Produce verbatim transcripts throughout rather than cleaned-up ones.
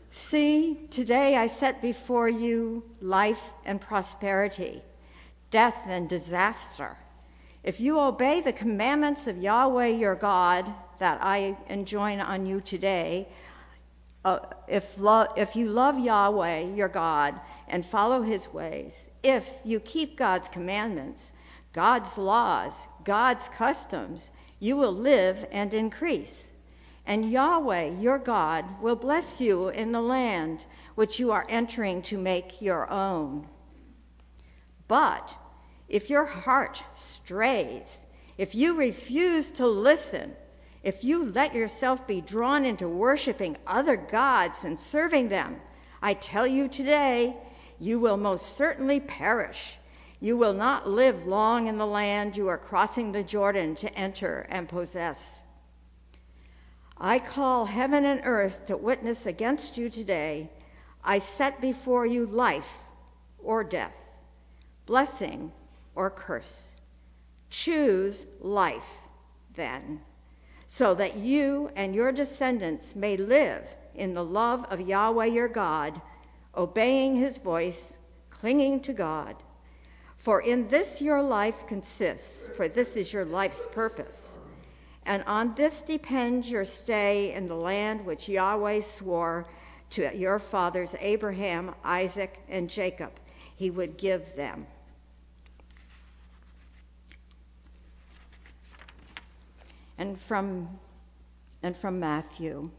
See, today I set before you life and prosperity, death and disaster. If you obey the commandments of Yahweh your God that I enjoin on you today, uh, if, lo- if you love Yahweh your God and follow his ways, if you keep God's commandments, God's laws, God's customs, you will live and increase. And Yahweh your God will bless you in the land which you are entering to make your own. But if your heart strays, if you refuse to listen, if you let yourself be drawn into worshiping other gods and serving them, I tell you today, you will most certainly perish. You will not live long in the land you are crossing the Jordan to enter and possess. I call heaven and earth to witness against you today. I set before you life or death, blessing or curse. Choose life, then, so that you and your descendants may live in the love of Yahweh your God, obeying his voice, clinging to God. For in this your life consists, for this is your life's purpose. And on this depends your stay in the land which Yahweh swore to your fathers Abraham, Isaac, and Jacob he would give them. And from, and from Matthew.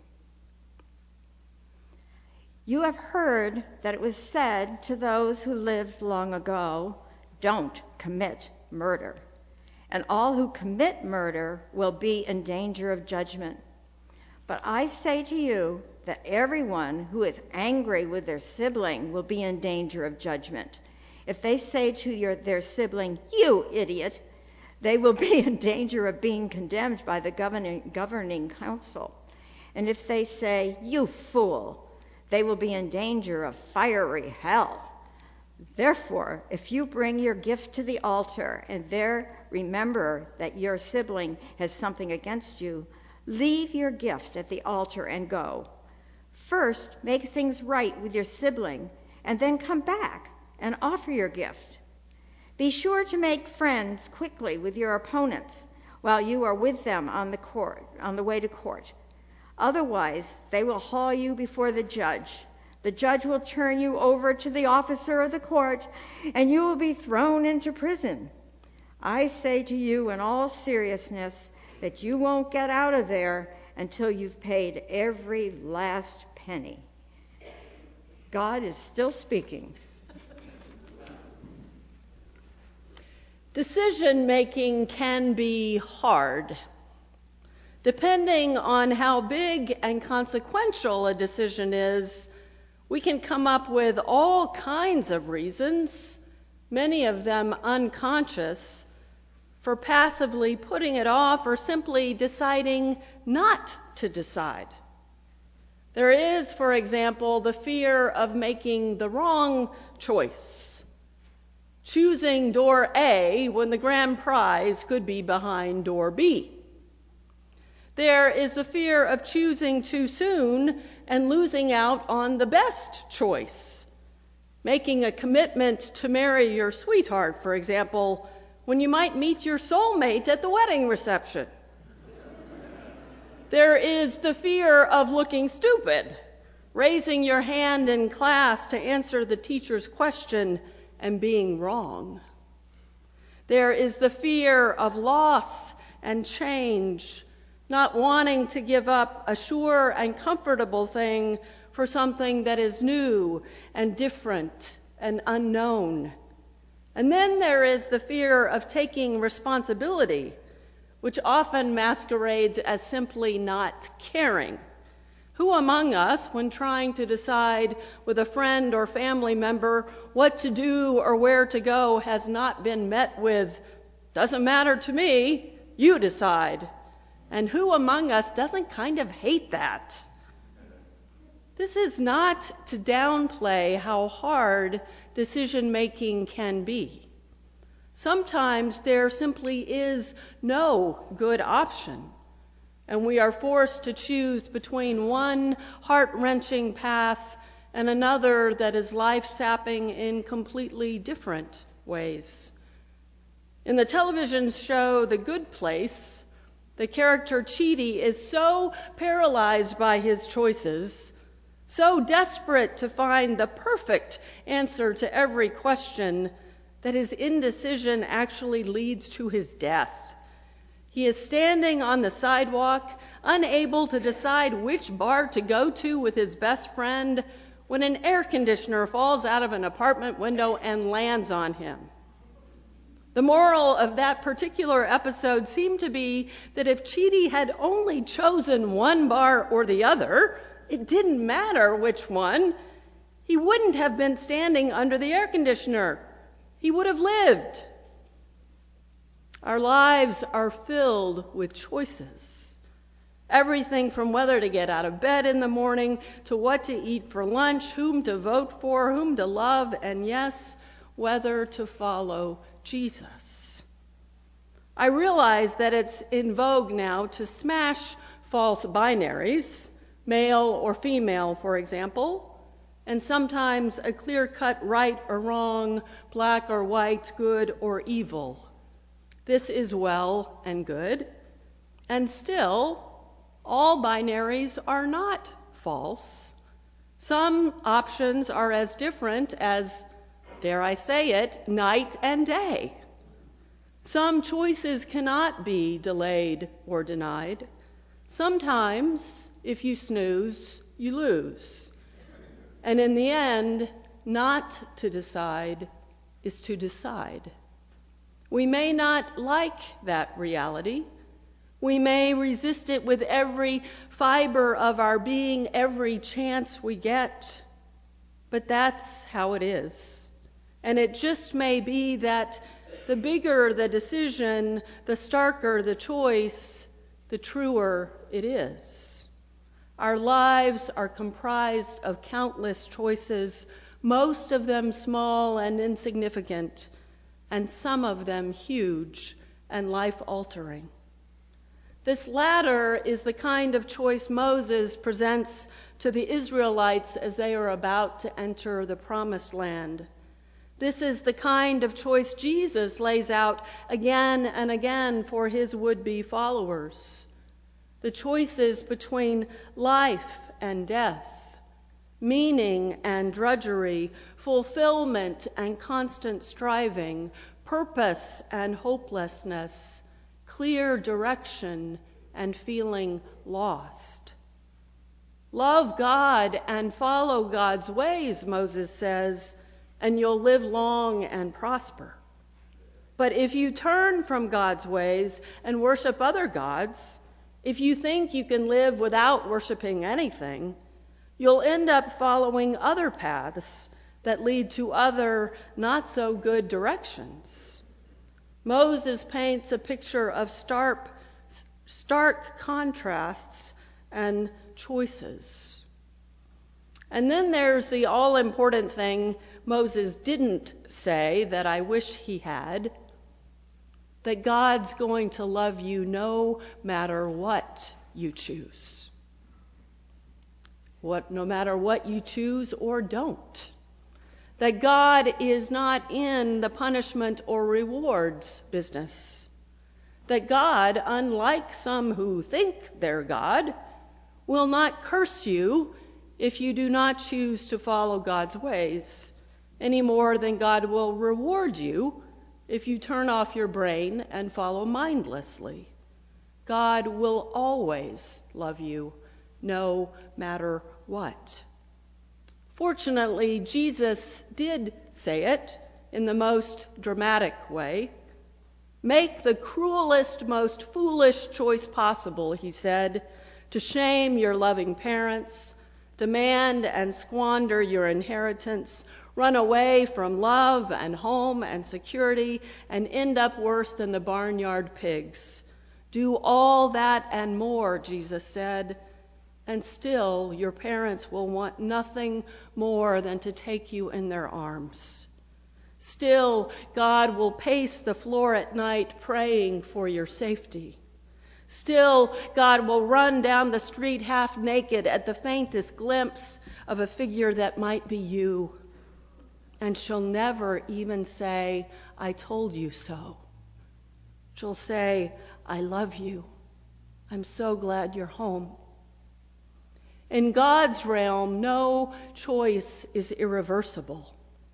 You have heard that it was said to those who lived long ago, don't commit murder. And all who commit murder will be in danger of judgment. But I say to you that everyone who is angry with their sibling will be in danger of judgment. If they say to your, their sibling, you idiot, they will be in danger of being condemned by the governing, governing council. And if they say, you fool, they will be in danger of fiery hell. Therefore, if you bring your gift to the altar and there remember that your sibling has something against you, leave your gift at the altar and go. First, make things right with your sibling, and then come back and offer your gift. Be sure to make friends quickly with your opponents while you are with them on the court, on the way to court. Otherwise, they will haul you before the judge. The judge will turn you over to the officer of the court, and you will be thrown into prison. I say to you in all seriousness that you won't get out of there until you've paid every last penny. God is still speaking. Decision-making can be hard. Depending on how big and consequential a decision is, we can come up with all kinds of reasons, many of them unconscious, for passively putting it off or simply deciding not to decide. There is, for example, the fear of making the wrong choice, choosing door A when the grand prize could be behind door B. There is the fear of choosing too soon and losing out on the best choice, making a commitment to marry your sweetheart, for example, when you might meet your soulmate at the wedding reception. There is the fear of looking stupid, raising your hand in class to answer the teacher's question and being wrong. There is the fear of loss and change, not wanting to give up a sure and comfortable thing for something that is new and different and unknown. And then there is the fear of taking responsibility, which often masquerades as simply not caring. Who among us, when trying to decide with a friend or family member what to do or where to go, has not been met with, "Doesn't matter to me, you decide"? And who among us doesn't kind of hate that? This is not to downplay how hard decision-making can be. Sometimes there simply is no good option, and we are forced to choose between one heart-wrenching path and another that is life-sapping in completely different ways. In the television show The Good Place, the character Chidi is so paralyzed by his choices, so desperate to find the perfect answer to every question, that his indecision actually leads to his death. He is standing on the sidewalk, unable to decide which bar to go to with his best friend, when an air conditioner falls out of an apartment window and lands on him. The moral of that particular episode seemed to be that if Chidi had only chosen one bar or the other, it didn't matter which one. He wouldn't have been standing under the air conditioner. He would have lived. Our lives are filled with choices. Everything from whether to get out of bed in the morning, to what to eat for lunch, whom to vote for, whom to love, and yes, whether to follow Jesus. I realize that it's in vogue now to smash false binaries, male or female, for example, and sometimes a clear-cut right or wrong, black or white, good or evil. This is well and good, and still, all binaries are not false. Some options are as different as, dare I say it, night and day. Some choices cannot be delayed or denied. Sometimes, if you snooze, you lose. And in the end, not to decide is to decide. We may not like that reality. We may resist it with every fiber of our being, every chance we get. But that's how it is. And it just may be that the bigger the decision, the starker the choice, the truer it is. Our lives are comprised of countless choices, most of them small and insignificant, and some of them huge and life-altering. This latter is the kind of choice Moses presents to the Israelites as they are about to enter the Promised Land. This is the kind of choice Jesus lays out again and again for his would-be followers. The choices between life and death, meaning and drudgery, fulfillment and constant striving, purpose and hopelessness, clear direction and feeling lost. Love God and follow God's ways, Moses says, and you'll live long and prosper. But if you turn from God's ways and worship other gods, if you think you can live without worshiping anything, you'll end up following other paths that lead to other not-so-good directions. Moses paints a picture of stark, stark contrasts and choices. And then there's the all-important thing Moses didn't say that I wish he had, that God's going to love you no matter what you choose. What, no matter what you choose or don't. That God is not in the punishment or rewards business. That God, unlike some who think they're God, will not curse you if you do not choose to follow God's ways, any more than God will reward you if you turn off your brain and follow mindlessly. God will always love you, no matter what. Fortunately, Jesus did say it in the most dramatic way. Make the cruelest, most foolish choice possible, he said, to shame your loving parents, demand and squander your inheritance, run away from love and home and security, and end up worse than the barnyard pigs. Do all that and more, Jesus said, and still your parents will want nothing more than to take you in their arms. Still, God will pace the floor at night praying for your safety. Still, God will run down the street half naked at the faintest glimpse of a figure that might be you. And she'll never even say, I told you so. She'll say, I love you. I'm so glad you're home. In God's realm, no choice is irreversible.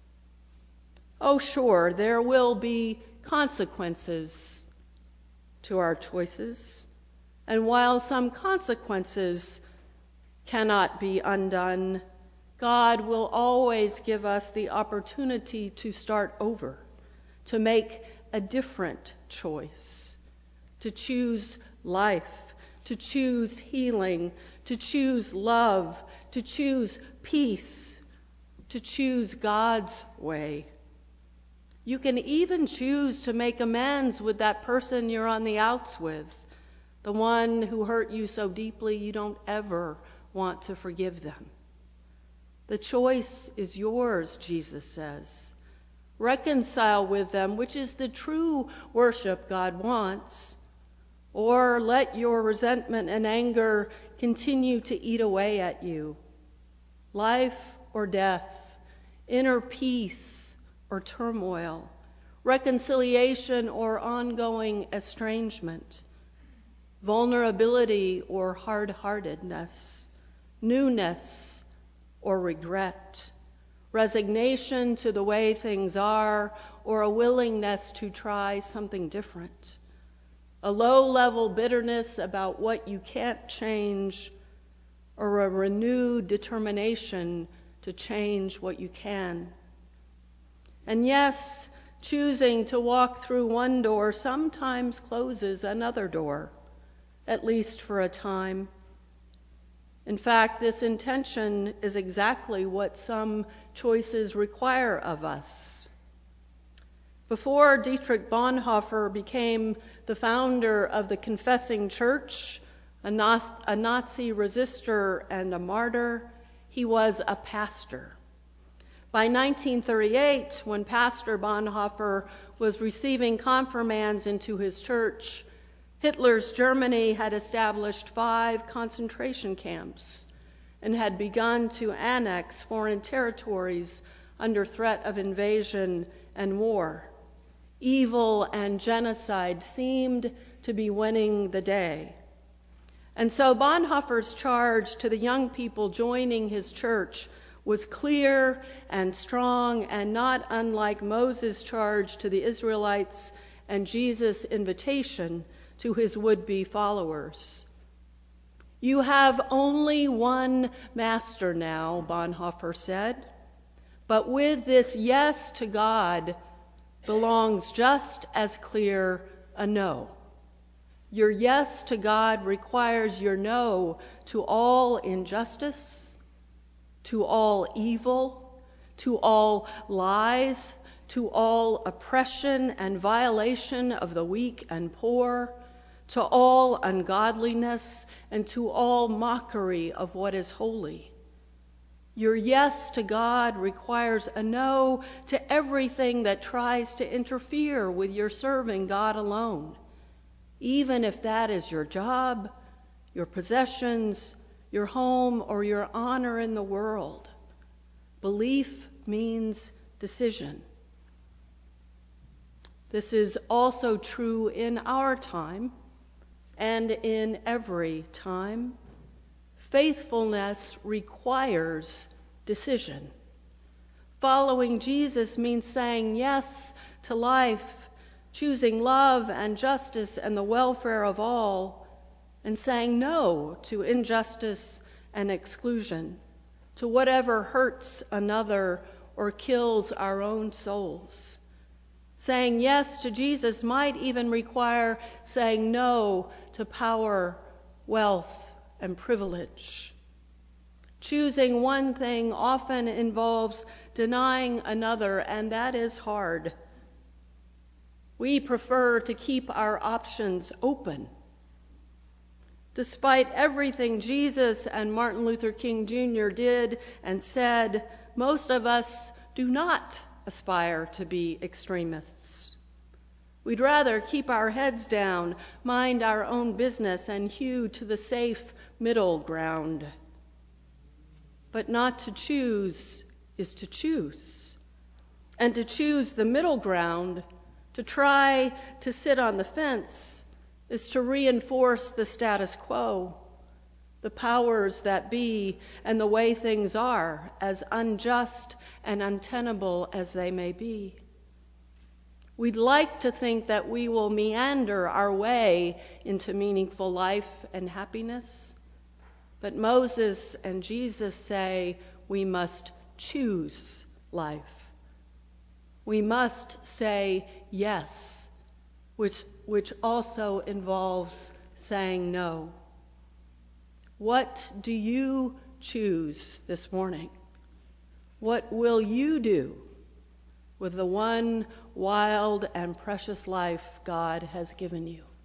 Oh, sure, there will be consequences to our choices. And while some consequences cannot be undone, God will always give us the opportunity to start over, to make a different choice, to choose life, to choose healing, to choose love, to choose peace, to choose God's way. You can even choose to make amends with that person you're on the outs with, the one who hurt you so deeply you don't ever want to forgive them. The choice is yours, Jesus says. Reconcile with them, which is the true worship God wants, or let your resentment and anger continue to eat away at you. Life or death, inner peace or turmoil, reconciliation or ongoing estrangement, vulnerability or hard-heartedness, newness or regret, resignation to the way things are or a willingness to try something different, a low-level bitterness about what you can't change or a renewed determination to change what you can. And yes, choosing to walk through one door sometimes closes another door, at least for a time. In fact, this intention is exactly what some choices require of us. Before Dietrich Bonhoeffer became the founder of the Confessing Church, a Nazi resistor and a martyr, he was a pastor. By nineteen thirty-eight, when Pastor Bonhoeffer was receiving confirmands into his church, Hitler's Germany had established five concentration camps and had begun to annex foreign territories under threat of invasion and war. Evil and genocide seemed to be winning the day. And so Bonhoeffer's charge to the young people joining his church was clear and strong and not unlike Moses' charge to the Israelites and Jesus' invitation to his would-be followers. You have only one master now, Bonhoeffer said, but with this yes to God belongs just as clear a no. Your yes to God requires your no to all injustice, to all evil, to all lies, to all oppression and violation of the weak and poor, to all ungodliness, and to all mockery of what is holy. Your yes to God requires a no to everything that tries to interfere with your serving God alone, even if that is your job, your possessions, your home, or your honor in the world. Belief means decision. This is also true in our time and in every time. Faithfulness requires decision. Following Jesus means saying yes to life, choosing love and justice and the welfare of all, and saying no to injustice and exclusion, to whatever hurts another or kills our own souls. Saying yes to Jesus might even require saying no to power, wealth, and privilege. Choosing one thing often involves denying another, and that is hard. We prefer to keep our options open. Despite everything Jesus and Martin Luther King Junior did and said, most of us do not aspire to be extremists. We'd rather keep our heads down, mind our own business, and hew to the safe middle ground. But not to choose is to choose. And to choose the middle ground, to try to sit on the fence, is to reinforce the status quo, the powers that be, and the way things are, as unjust and untenable as they may be. We'd like to think that we will meander our way into meaningful life and happiness, but Moses and Jesus say we must choose life. We must say yes, which, which also involves saying no. What do you choose this morning? What will you do with the one wild and precious life God has given you?